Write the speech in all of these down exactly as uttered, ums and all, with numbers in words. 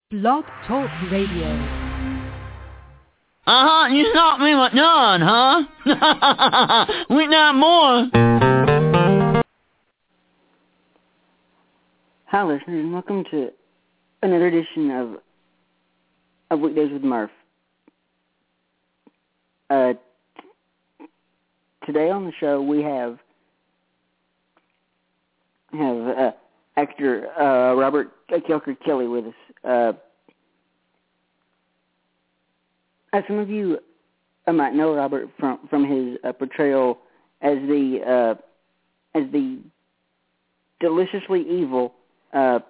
Blog Talk Radio. Uh-huh, you stopped me with none, huh? We not more. Hi, listeners, and welcome to another edition of of Weekdays with Murph. Uh, today on the show we have have uh, actor uh, Robert Kelker Kelly with us. Uh, as some of you uh, might know Robert from from his uh, portrayal as the uh, as the deliciously evil uh,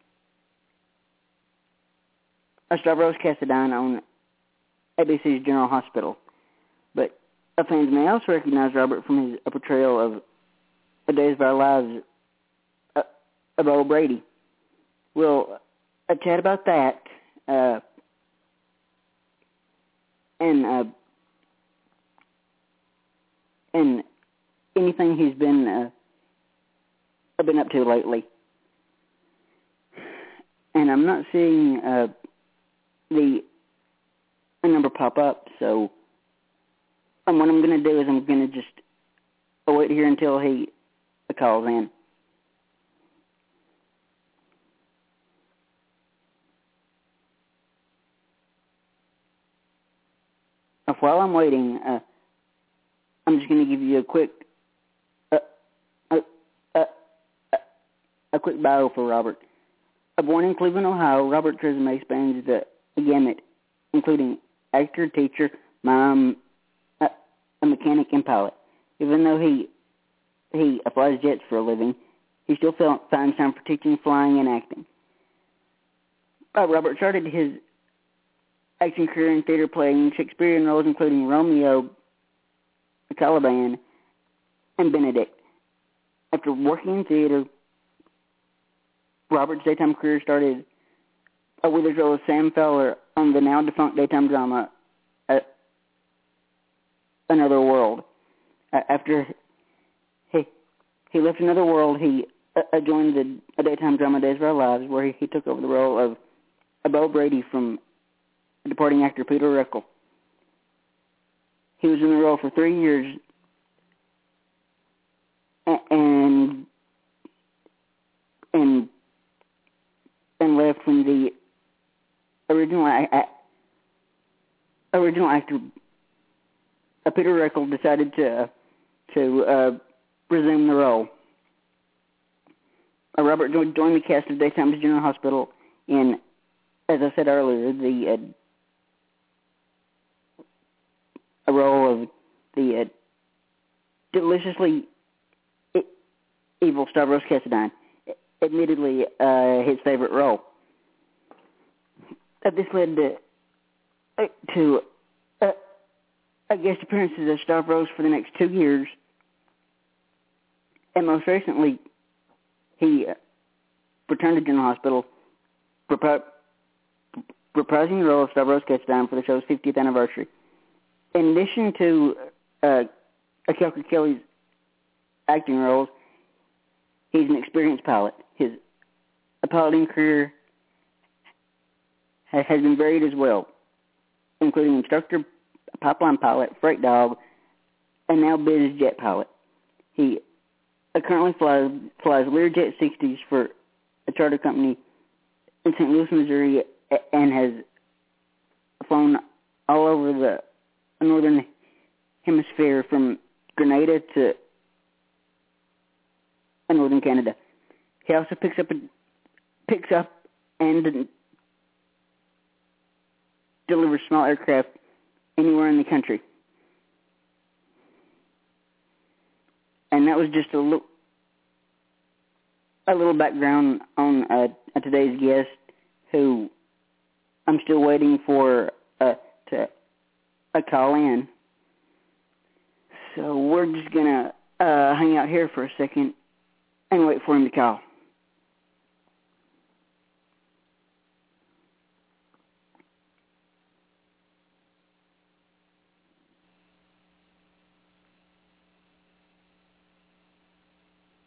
Stavros Kassadine on A B C's General Hospital. But uh, fans may also recognize Robert from his uh, portrayal of A Days of Our Lives uh, of Old Brady. We'll uh, chat about that uh, and uh, and anything he's been uh, been up to lately. And I'm not seeing uh, the number pop up, so um, what I'm going to do is I'm going to just wait here until he calls in. Uh, while I'm waiting, uh, I'm just going to give you a quick uh, uh, uh, uh, a quick bio for Robert. Uh, born in Cleveland, Ohio, Robert's resume spans the gamut, including actor, teacher, mom, uh, a mechanic, and pilot. Even though he he flies jets for a living, he still felt, finds time for teaching, flying, and acting. Uh, Robert started his acting career in theater playing Shakespearean roles, including Romeo, Caliban, and Benedict. After working in theater, Robert's daytime career started uh, with his role as Sam Fowler on the now-defunct daytime drama uh, Another World. Uh, after he he left Another World, he uh, joined the uh, daytime drama Days of Our Lives, where he, he took over the role of uh, Beau Brady from departing actor Peter Ruckle. He was in the role for three years and and and left when the original uh, original actor uh, Peter Ruckle decided to uh, to uh, resume the role. Uh, Robert joined, joined the cast of Daytime's General Hospital in, as I said earlier, the uh, a role of the uh, deliciously e- evil Stavros Kassadine, admittedly uh, his favorite role. Uh, this led to, uh, to uh, uh, guest appearances of Stavros for the next two years, and most recently, he uh, returned to General Hospital, reprising the role of Stavros Kassadine for the show's fiftieth anniversary. In addition to uh, Kelker Kelly's acting roles, he's an experienced pilot. His piloting career has been varied as well, including instructor, pipeline pilot, freight dog, and now biz jet pilot. He currently flies, flies Learjet sixties for a charter company in Saint Louis, Missouri, and has flown all over the northern hemisphere from Grenada to northern Canada. He also picks up a, picks up and delivers small aircraft anywhere in the country. And that was just a little a little background on uh, today's guest, who I'm still waiting for uh, to uh, call in. So we're just gonna uh, hang out here for a second and wait for him to call.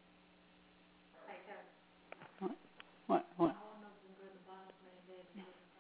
What? What?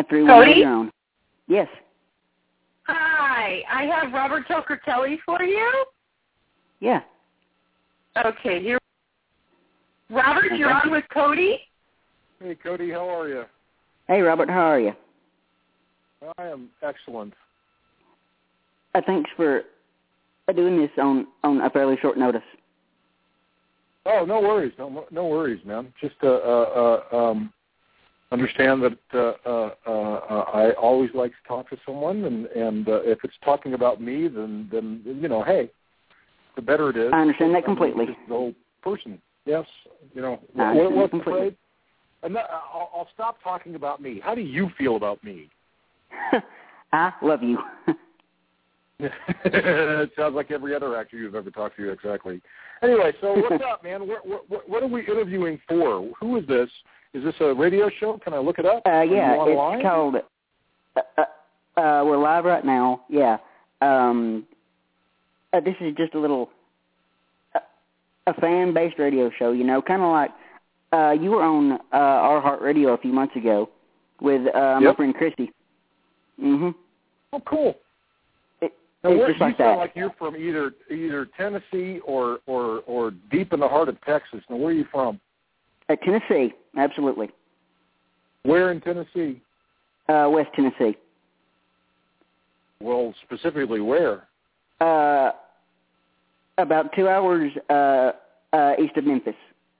A three one Cody? zero. Yes. Hi, I have Robert Tucker Kelly for you. Yeah. Okay, here. Robert, Okay. you're on with Cody. Hey, Cody, how are you? Hey, Robert, how are you? I am excellent. Uh, thanks for uh, doing this on, on a fairly short notice. Oh, no worries, no, no worries, man. Just uh, uh, uh, um, understand that uh, uh, uh, I always like to talk to someone, and and uh, if it's talking about me, then then you know, hey, the better it is. I understand that I mean, completely. just the whole person. Yes, you know, I what, understand what's that completely. afraid? And that, I'll, I'll stop talking about me. How do you feel about me? I love you. It sounds like every other actor you've ever talked to. Exactly. Anyway, so what's up, man? What, what, what are we interviewing for? Who is this? Is this a radio show? Can I look it up? Uh, yeah, Are you it's online? called. Uh, uh, uh, we're live right now. Yeah. Um, uh, this is just a little uh, a fan-based radio show. You know, kind of like uh, you were on uh, Our Heart Radio a few months ago with uh, my Yep. friend Christy. Mhm. Oh, cool. It, Now, it's where, just you like sound that. like you're from either either Tennessee or, or, or deep in the heart of Texas. Now, where are you from? Uh, Tennessee, absolutely. Where in Tennessee? Uh, West Tennessee. Well, specifically where? Uh, about two hours uh, uh, east of Memphis.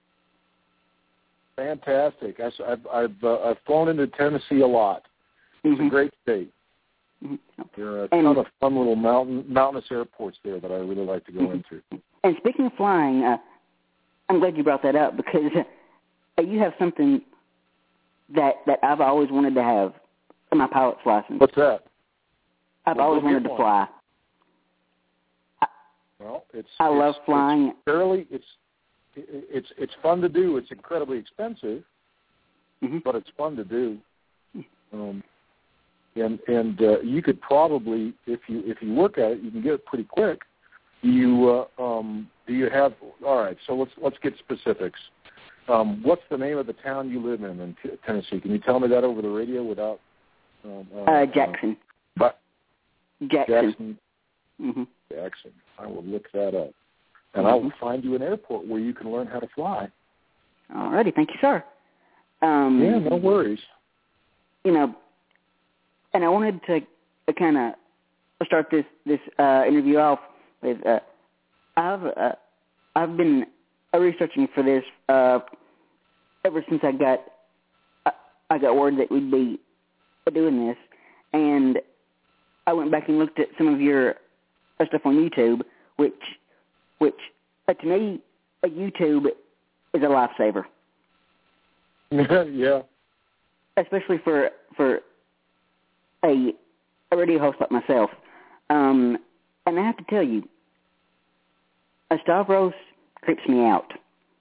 Fantastic. I, have I've uh, I've flown into Tennessee a lot. It's Mhm. a great state. Mhm. There are a And- ton of fun little mountain mountainous airports there that I really like to go Mhm. into. And speaking of flying, uh, I'm glad you brought that up because uh, you have something that that I've always wanted to have, my pilot's license. What's that? I've Well, always go get wanted to one. fly. I, Well, it's I it's, love flying. It's fairly it's it's it's fun to do. It's incredibly expensive, Mm-hmm. but it's fun to do. Um, and and uh, you could probably, if you if you work at it, you can get it pretty quick. Do you uh, um, do you have? All right, so let's let's get specifics. Um, what's the name of the town you live in in t- Tennessee? Can you tell me that over the radio without? Um, uh, Uh, Jackson. Uh, but Jackson. Jackson. Mm-hmm. Jackson. I will look that up, and I will find you an airport where you can learn how to fly. Alrighty, thank you, sir. Um, Yeah, no worries. You know, and I wanted to uh, kind of start this this uh, interview off with uh, I've uh, I've been uh, researching for this uh, ever since I got I, I got word that we'd be doing this, and I went back and looked at some of your stuff on YouTube, which which uh, to me, uh, YouTube is a lifesaver. Yeah. Especially for for a, a radio host like myself. Um, and I have to tell you, a Stavros creeps me out.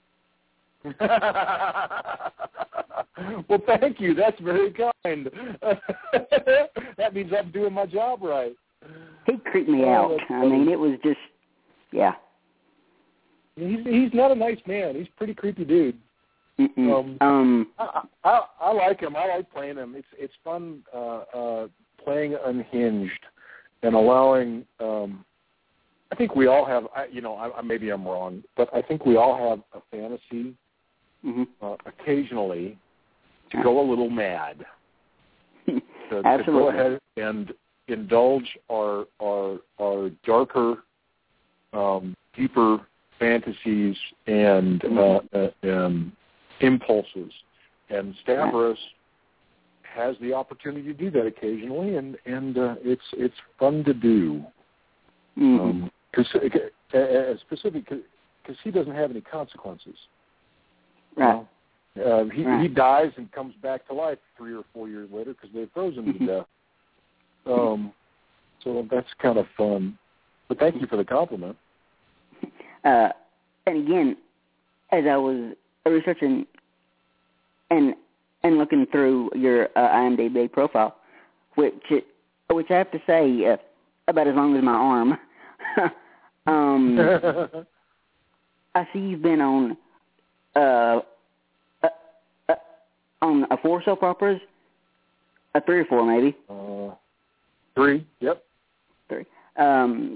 Well, thank you. That's very kind. That means I'm doing my job right. He creeped me Oh, out. that's I funny. mean, it was just, yeah. He's he's not a nice man. He's a pretty creepy dude. Mm-mm. Um, Um, I, I I like him. I like playing him. It's it's fun uh, uh, playing unhinged and allowing. Um, I think we all have. I, you know, I, I, maybe I'm wrong, but I think we all have a fantasy mm-hmm. uh, occasionally to go a little mad. To, to Absolutely. go ahead and indulge our our our darker, um, deeper fantasies and Mm-hmm. uh, uh, um, impulses. And Stavros has the opportunity to do that occasionally, and and uh, it's it's fun to do. Mm-hmm. Um, cause, uh, uh, specific because he doesn't have any consequences. Right. You know? uh, he Right. he dies and comes back to life three or four years later because they froze him Mm-hmm. to death. Um, so that's kind of fun. But thank you for the compliment. Uh, and again, as I was researching and and looking through your uh, IMDb profile, which which I have to say uh, about as long as my arm. um, I see you've been on uh, uh, uh, on uh, four soap operas, a three or four maybe. Uh, three. Yep. Three. Um,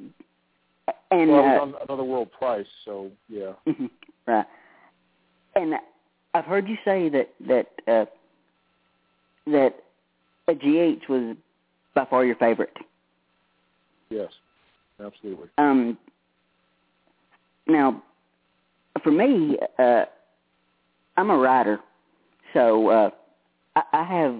and well, uh, it was on Another World twice, so yeah. Right. And I've heard you say that that uh, that a G H was by far your favorite. Yes, absolutely. Um. Now, for me, uh, I'm a writer, so uh, I, I have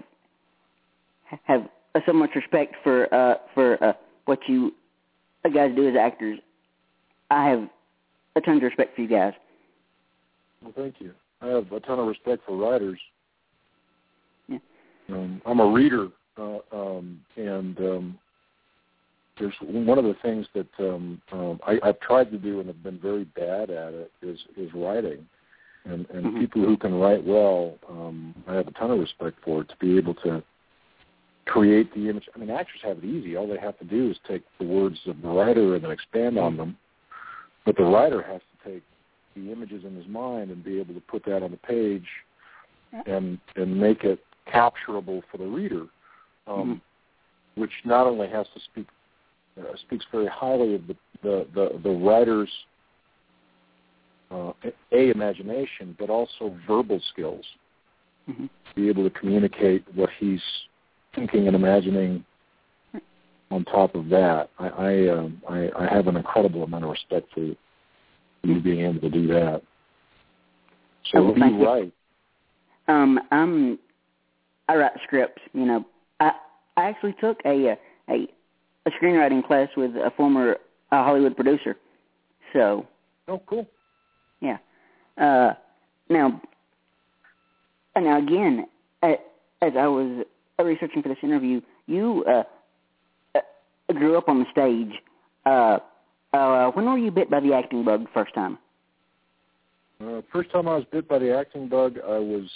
have so much respect for uh, for uh, what you guys do as actors. I have a ton of respect for you guys. Well, thank you. I have a ton of respect for writers. Yeah. Um, I'm a reader, uh, um, and um, there's one of the things that um, um, I, I've tried to do and have been very bad at it is is writing. And, and mm-hmm. people who can write well, um, I have a ton of respect for it, to be able to create the image. I mean, actors have it easy. All they have to do is take the words of the writer and then expand on them. But the writer has to take the images in his mind and be able to put that on the page and and make it capturable for the reader, um, mm-hmm. which not only has to speak uh, speaks very highly of the the the, the writer's uh, a imagination, but also verbal skills. Mm-hmm. Be able to communicate what he's thinking and imagining. On top of that, I I, um, I I have an incredible amount of respect for you, for you being able to do that. So oh, what do you write? Um, I'm I write scripts. You know, I I actually took a a a screenwriting class with a former uh, Hollywood producer. So. Oh, cool. Yeah. Uh, now, now again, uh, as I was researching for this interview, you. Uh, grew up on the stage. Uh, uh, when were you bit by the acting bug the first time? Uh, first time I was bit by the acting bug, I was,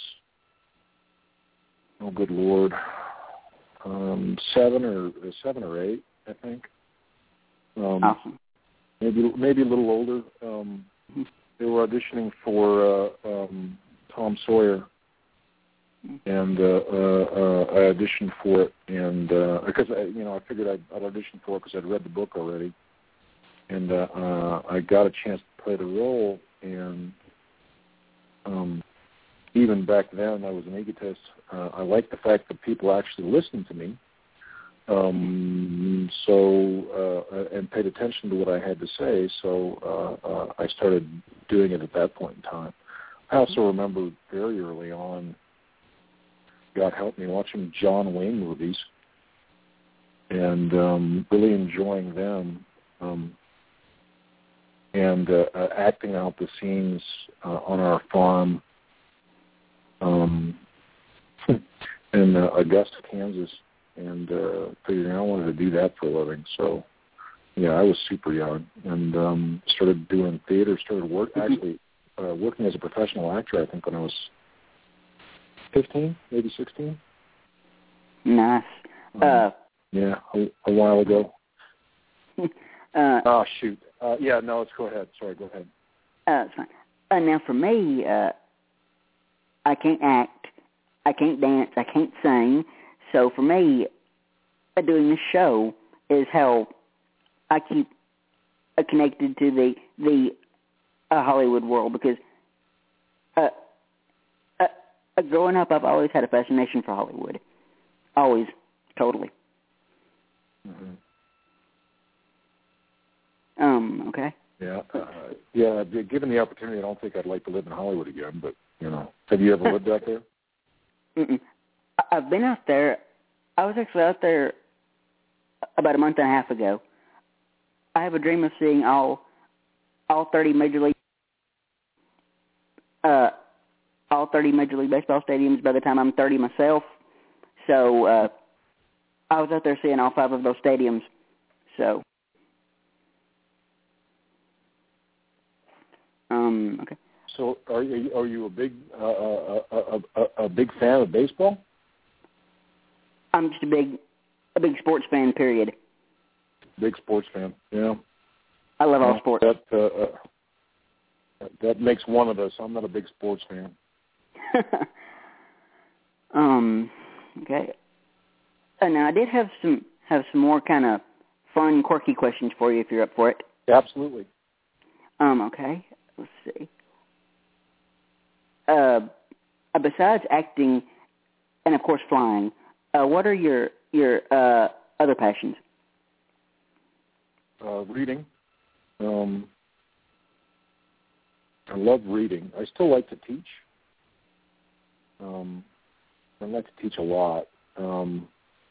oh good Lord, um, seven or seven or eight, I think. Um, awesome. Maybe maybe a little older. Um, mm-hmm. They were auditioning for uh, um, Tom Sawyer. And uh, uh, uh, I auditioned for it, and uh, because I, you know, I figured I'd, I'd audition for it because I'd read the book already, and uh, uh, I got a chance to play the role. And um, even back then, I was an egotist. Uh, I liked the fact that people actually listened to me, um, so uh, and paid attention to what I had to say. So uh, uh, I started doing it at that point in time. I also remember very early on. God help me, watching John Wayne movies and um, really enjoying them um, and uh, uh, acting out the scenes uh, on our farm um, in uh, Augusta, Kansas, and uh, figuring I wanted to do that for a living. So, yeah, I was super young and um, started doing theater, started work actually uh, working as a professional actor, I think, when I was fifteen, maybe sixteen. Nice. Um, uh, yeah, a, a while ago. uh, oh, shoot. Uh, yeah, no, let's go ahead. Sorry, go ahead. Uh, it's fine. Uh, now, for me, uh, I can't act, I can't dance, I can't sing. So for me, uh, doing this show is how I keep uh, connected to the the uh, Hollywood world because uh, uh, uh, growing up, I've always had a fascination for Hollywood. Always, totally. Mm-hmm. Um. Okay. Yeah. Uh, yeah. Given the opportunity, I don't think I'd like to live in Hollywood again. But you know, have you ever lived out there? Mm-mm. I've been out there. I was actually out there about a month and a half ago. I have a dream of seeing all all thirty major league uh, all thirty major league baseball stadiums by the time I'm thirty myself. So uh, I was out there seeing all five of those stadiums. So um, okay. So are you are you a big uh, a, a, a, a big fan of baseball? I'm just a big a big sports fan. Period. Big sports fan. Yeah. I love all uh, sports. That uh, uh, that makes one of us. I'm not a big sports fan. um. Okay. Uh, now, I did have some have some more kind of fun, quirky questions for you if you're up for it. Absolutely. Um. Okay. Let's see. Uh, besides acting, and of course flying, uh, what are your your uh, other passions? Uh, reading. Um, I love reading. I still like to teach. Um, I like to teach a lot. Um,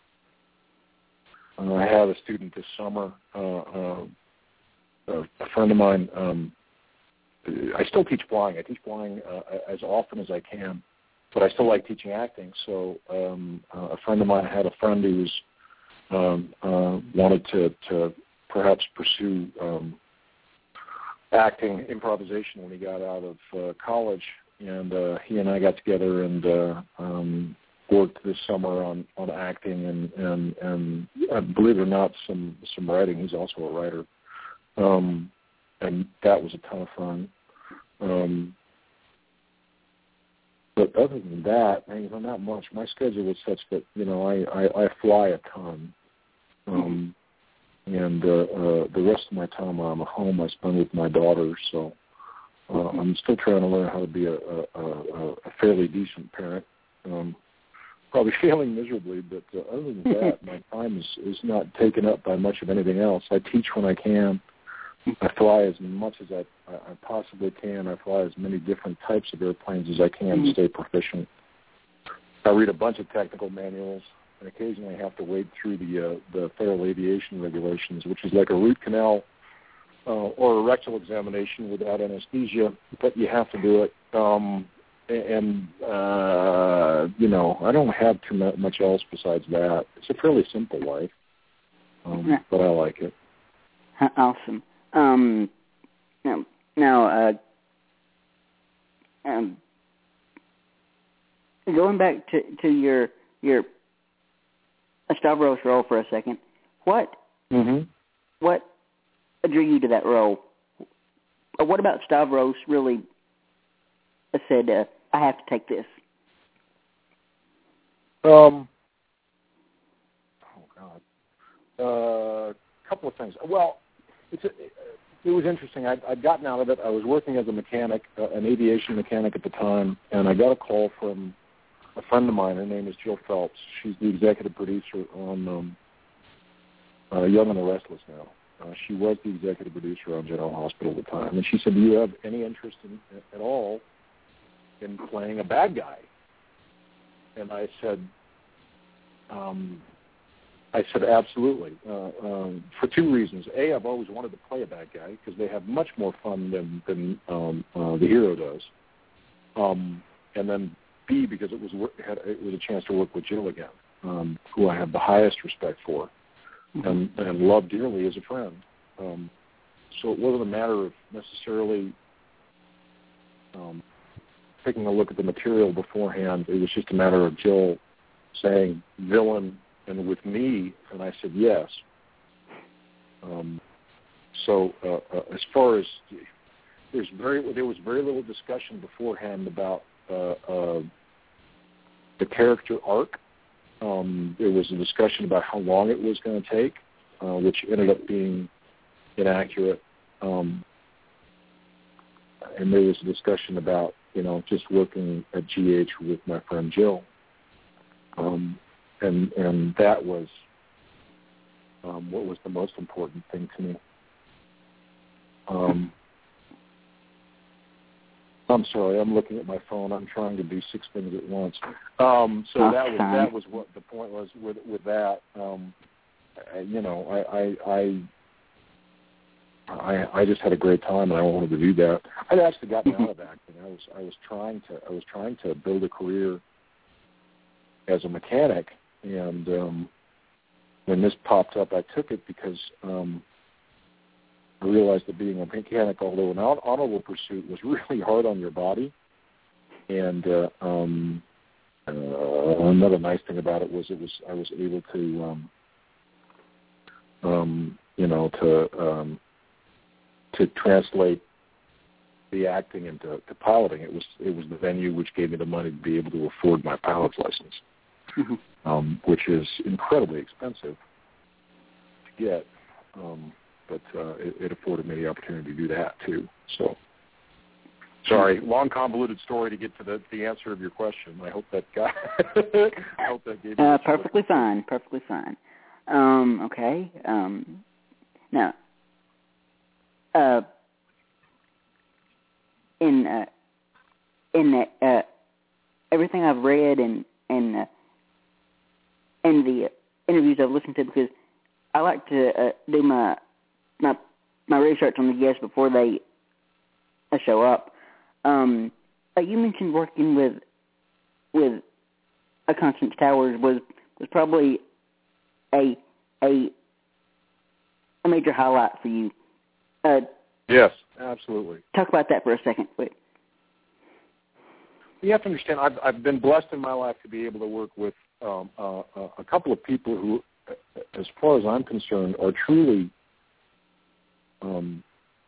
uh, I had a student this summer, uh, uh, a friend of mine. Um, I still teach flying. I teach flying uh, as often as I can, but I still like teaching acting. So um, uh, a friend of mine had a friend who was um, uh, wanted to, to perhaps pursue um, acting, improvisation when he got out of uh, college, and uh, he and I got together and uh, um, worked this summer on, on acting and and, and uh, believe it or not, some some writing. He's also a writer, um, and that was a ton of fun. Um, but other than that, you know, not much. My schedule is such that you know I, I, I fly a ton. Um, And uh, uh, the rest of my time while I'm at home, I spend with my daughter. So uh, I'm still trying to learn how to be a, a, a, a fairly decent parent. Um, probably failing miserably, but uh, other than that, my time is, is not taken up by much of anything else. I teach when I can. I fly as much as I, I possibly can. I fly as many different types of airplanes as I can to stay proficient. I read a bunch of technical manuals. And occasionally I have to wade through the uh, the Federal Aviation Regulations, which is like a root canal uh, or a rectal examination without anesthesia, but you have to do it. Um, and, uh, you know, I don't have too much else besides that. It's a fairly simple life, um, yeah. But I like it. Awesome. Um, now, now uh, um, going back to, to your your Stavros role for a second. What mm-hmm. what drew you to that role? Or what about Stavros really said, uh, I have to take this? Um. Oh God. A uh, couple of things. Well, it's a, it was interesting. I'd, I'd gotten out of it. I was working as a mechanic, uh, an aviation mechanic at the time, and I got a call from a friend of mine. Her name is Jill Phelps. She's the executive producer on um, uh, Young and the Restless now. Uh, she was the executive producer on General Hospital at the time. And she said, do you have any interest in, at all in playing a bad guy? And I said, um, I said, absolutely, uh, um, for two reasons. A, I've always wanted to play a bad guy because they have much more fun than, than um, uh, the hero does. Um, and then B, because it was had, it was a chance to work with Jill again, um, who I have the highest respect for mm-hmm. and, and love dearly as a friend. Um, so it wasn't a matter of necessarily um, taking a look at the material beforehand. It was just a matter of Jill saying villain and with me, and I said yes. Um, so uh, uh, as far as there's very there was very little discussion beforehand about uh, uh, the character arc. Um, there was a discussion about how long it was going to take, uh, which ended up being inaccurate. Um, and there was a discussion about, you know, just working at G H with my friend Jill. Um, and and that was um, what was the most important thing to me. Um, I'm sorry, I'm looking at my phone. I'm trying to do six things at once. Um, so that was that was what the point was with with that. Um, I, you know, I, I I I I just had a great time, and I wanted to do that. I'd actually gotten out of acting. I was I was trying to I was trying to build a career as a mechanic, and um, when this popped up, I took it because um, I realized that being a mechanic, although an honorable pursuit, was really hard on your body. And uh, um, uh, another nice thing about it was it was I was able to, um, um, you know, to um, to translate the acting into to piloting. It was it was the venue which gave me the money to be able to afford my pilot's license. Mm-hmm. Um, which is incredibly expensive to get. Um, but uh, it, it afforded me the opportunity to do that too. So, sorry, long convoluted story to get to the, the answer of your question. I hope that got. I hope that gave you. Uh, perfectly fine. Perfectly fine. Um, okay. Um, now, uh, in uh, in uh, everything I've read and and uh, and the interviews I've listened to, because I like to uh, do my my my research on the guests before they uh, show up. Um, uh, you mentioned working with with uh, Constance Towers was was probably a a a major highlight for you. Uh, yes, absolutely. Talk about that for a second, quick. You have to understand, I've, I've been blessed in my life to be able to work with um, uh, a couple of people who, as far as I'm concerned, are truly, um,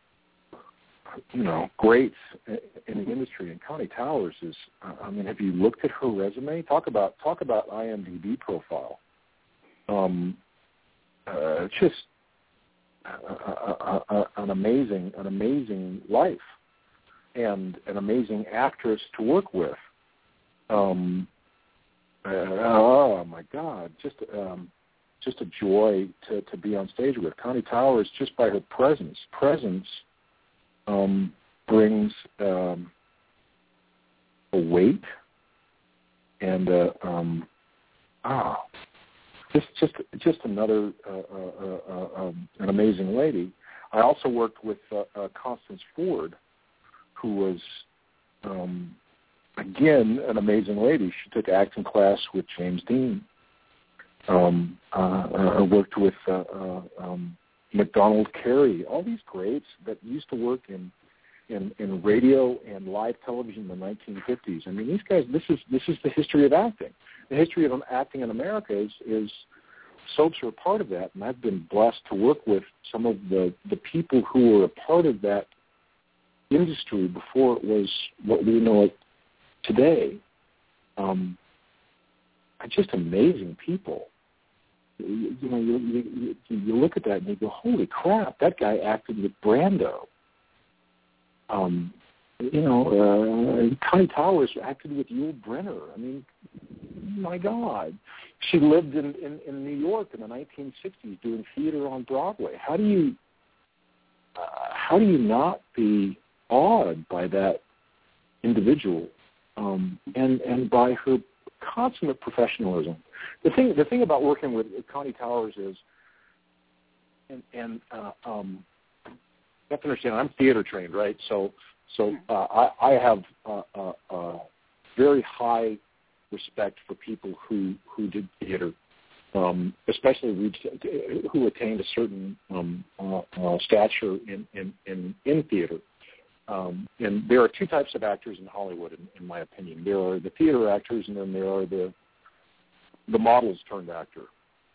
you know, greats in the industry. And Connie Towers is, I mean, have you looked at her resume? Talk about talk about I M D B profile. Um, uh, just a, a, a, an amazing, an amazing life, and an amazing actress to work with. Um, uh, oh my God, just um, just a joy to, to be on stage with. Connie Towers, just by her presence, presence um, brings um, a weight and uh, um, ah. Just, just, just another uh, uh, uh, um, an amazing lady. I also worked with uh, uh, Constance Ford, who was, um, again, an amazing lady. She took acting class with James Dean. Um, uh, I worked with uh, uh, um, MacDonald Carey. All these greats that used to work in, in in radio and live television in the nineteen fifties. I mean, these guys. This is this is the history of acting. The history of acting in America is, is soaps are a part of that, and I've been blessed to work with some of the, the people who were a part of that industry before it was what we know it today. Um, just amazing people. You, you know, you, you, you look at that and you go, holy crap, that guy acted with Brando. Um, you know, uh, Connie Towers acted with Yul Brynner. I mean, my God. She lived in, in, in New York in the nineteen sixties doing theater on Broadway. How do you uh, how do you not be awed by that individual um, and and by her consummate professionalism? The thing the thing about working with Connie Towers is, and, and uh, um, you have to understand, I'm theater trained, right? So so uh, I, I have uh, uh, uh, very high respect for people who, who did theater, um, especially reached, who attained a certain um, uh, uh, stature in, in, in, in theater. Um, and there are two types of actors in Hollywood, in, in my opinion. There are the theater actors, and then there are the the models turned actor,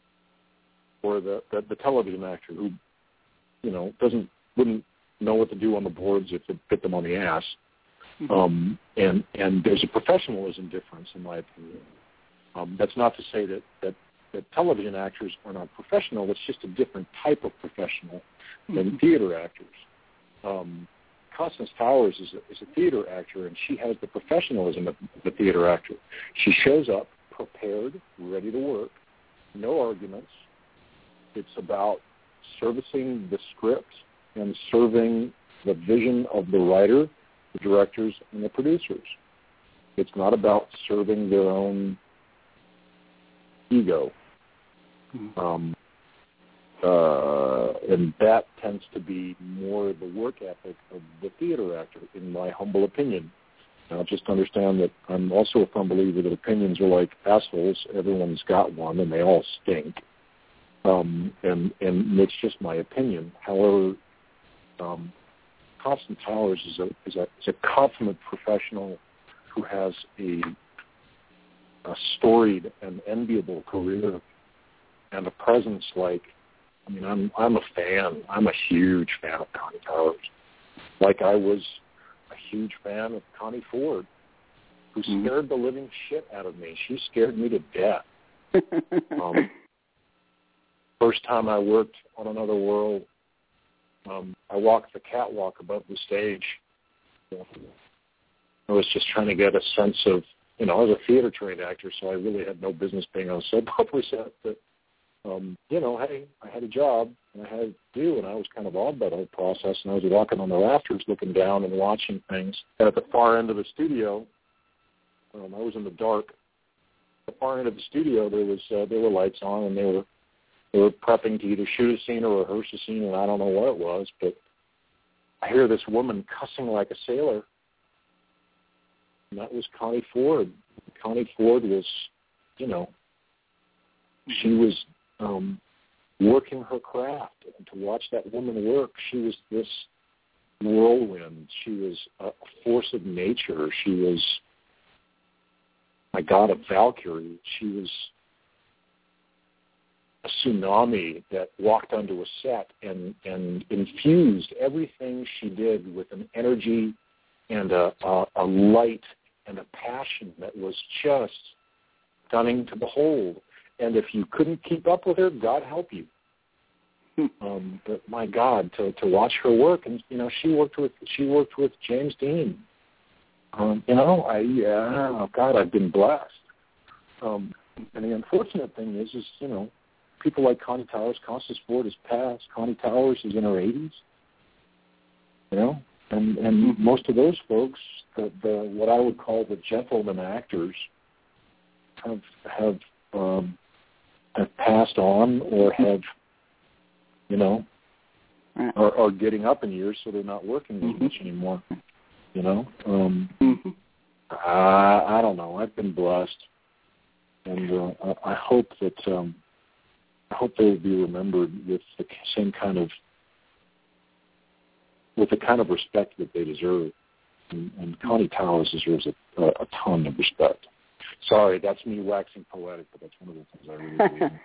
or the, the, the television actor who, you know, doesn't wouldn't know what to do on the boards if it bit them on the ass. Um, and, and there's a professionalism difference, in my opinion. Um, that's not to say that, that, that television actors are not professional. It's just a different type of professional than mm-hmm. theater actors. Um, Constance Towers is a, is a theater actor, and she has the professionalism of the theater actor. She shows up prepared, ready to work, no arguments. It's about servicing the script and serving the vision of the writer, the directors, and the producers. It's not about serving their own ego. Mm-hmm. Um, uh, and that tends to be more the work ethic of the theater actor, in my humble opinion. Now, just understand that I'm also a firm believer that opinions are like assholes. Everyone's got one, and they all stink. Um, and, and it's just my opinion. However, um, Constance Towers is a, is a is a consummate professional who has a a storied and enviable career and a presence like, I mean, I'm I'm a fan. I'm a huge fan of Connie Towers. Like I was a huge fan of Connie Ford, who scared the living shit out of me. She scared me to death. um, first time I worked on Another World, um, I walked the catwalk above the stage. I was just trying to get a sense of, you know, I was a theater trained actor, so I really had no business being on a soap opera set. But, um, you know, hey, I had a job and I had to do, and I was kind of awed by the whole process. And I was walking on the rafters, looking down and watching things. And at the far end of the studio, um, I was in the dark. At the far end of the studio, there was uh, there were lights on, and they were they were prepping to either shoot a scene or rehearse a scene, and I don't know what it was, but I hear this woman cussing like a sailor. And that was Connie Ford. Connie Ford was, you know, she was um, working her craft. And to watch that woman work, she was this whirlwind. She was a force of nature. She was, my God, a Valkyrie. She was a tsunami that walked onto a set and, and infused everything she did with an energy and a, a, a light and a passion that was just stunning to behold. And if you couldn't keep up with her, God help you. Um, but my God, to, to watch her work, and you know, she worked with she worked with James Dean. Um, you know, I yeah, oh God, I've been blessed. Um, and the unfortunate thing is, is you know, people like Connie Towers, Constance Ford has passed. Connie Towers is in her eighties. You know. And and most of those folks, the, the what I would call the gentleman actors, have have um, have passed on or have, you know, are, are getting up in years, so they're not working as mm-hmm. much anymore. You know, um, mm-hmm. I I don't know. I've been blessed, and uh, I, I hope that um, I hope they will be remembered with the same kind of. with the kind of respect that they deserve. And, and Connie Towers deserves a, a, a ton of respect. Sorry, that's me waxing poetic, but that's one of the things I really believe in.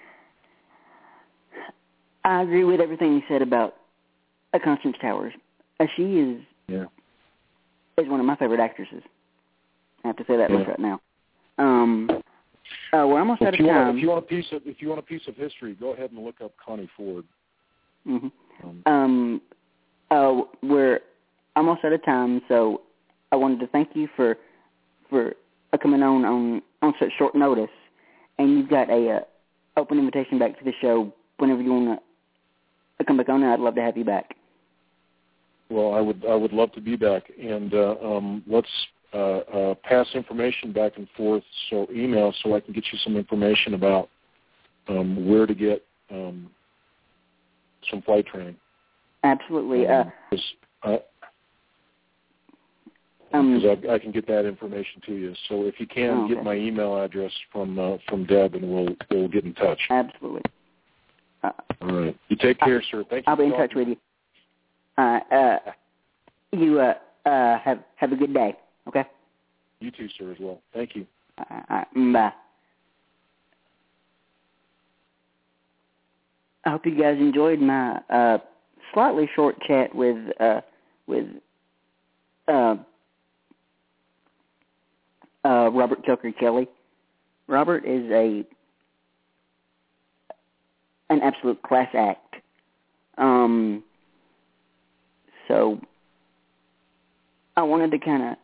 I agree with everything you said about uh, Constance Towers. Uh, she is yeah. is one of my favorite actresses. I have to say that yeah. much right now. Um, uh, we're almost well, out of if you time. Want, if you want a piece of if you want a piece of history, go ahead and look up Connie Ford. Mm-hmm. Um, um Uh, we're almost out of time, so I wanted to thank you for for uh, coming on, on on such short notice. And you've got a uh, open invitation back to the show whenever you want to come back on. And I'd love to have you back. Well, I would I would love to be back, and uh, um, let's uh, uh, pass information back and forth. So email, so I can get you some information about um, where to get um, some flight training. Absolutely. Uh, because uh, um, I, I can get that information to you. So if you can, oh, okay. get my email address from uh, from Deb, and we'll we'll get in touch. Absolutely. Uh, All right. You take care, uh, sir. Thank you. I'll be in touch with you. Uh, uh, you uh, uh, have have a good day. Okay. You too, sir, as well. Thank you. Uh, uh, bye. I hope you guys enjoyed my uh, slightly short chat with uh, with uh, uh, Robert Tucker Kelly. Robert is a an absolute class act. Um, so I wanted to kind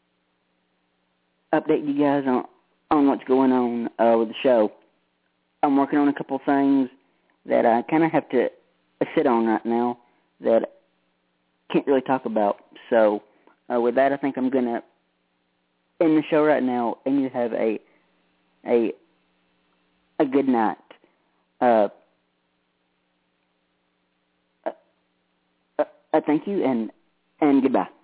of update you guys on on what's going on uh, with the show. I'm working on a couple of things that I kind of have to sit on right now that I can't really talk about. So uh, with that, I think I'm going to end the show right now, and you have a a a good night. Uh, uh, uh, uh, thank you, and and goodbye.